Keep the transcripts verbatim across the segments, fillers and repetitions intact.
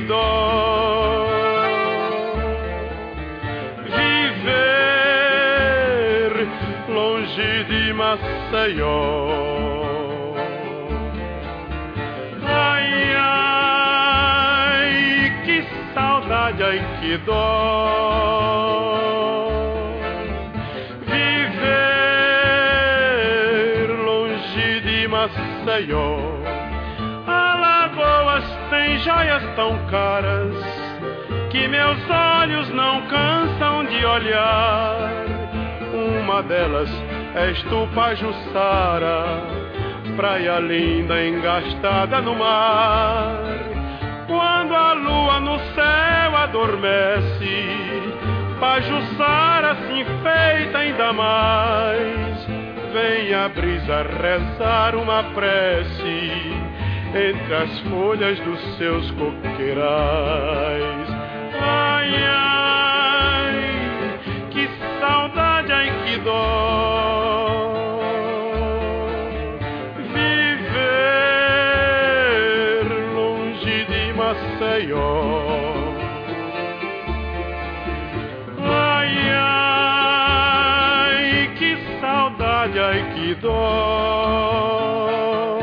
dó. Viver longe de Maceió. Ai, ai, que saudade, ai, que dó. Maceió. Alagoas tem joias tão caras que meus olhos não cansam de olhar. Uma delas és tu, Pajuçara, praia linda engastada no mar. Quando a lua no céu adormece, Pajuçara se enfeita ainda mais. Vem a brisa rezar uma prece entre as folhas dos seus coqueirais. Ai, ai, que saudade, ai, que dó. Viver longe de Maceió. Ai, que dó.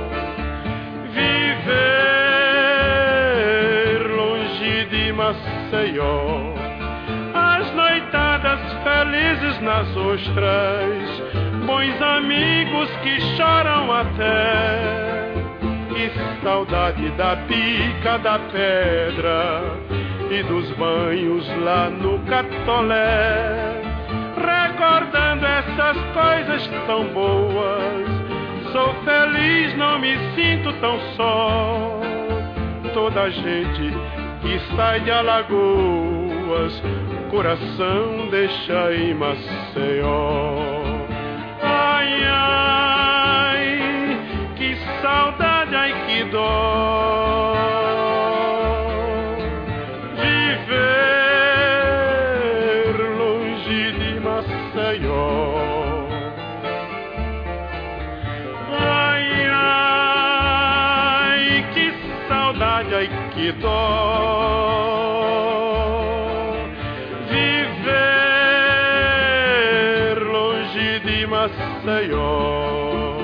Viver longe de Maceió. As noitadas felizes nas ostras, bons amigos que choram até. Que saudade da pica da pedra e dos banhos lá no Catolé. Recordando essas coisas tão boas, sou feliz, não me sinto tão só. Toda a gente que sai de Alagoas, coração deixa em Maceió. Ai, ai, que saudade, ai, que dó. Ai, ai, que saudade, ai, que dó. Viver longe de Maceió.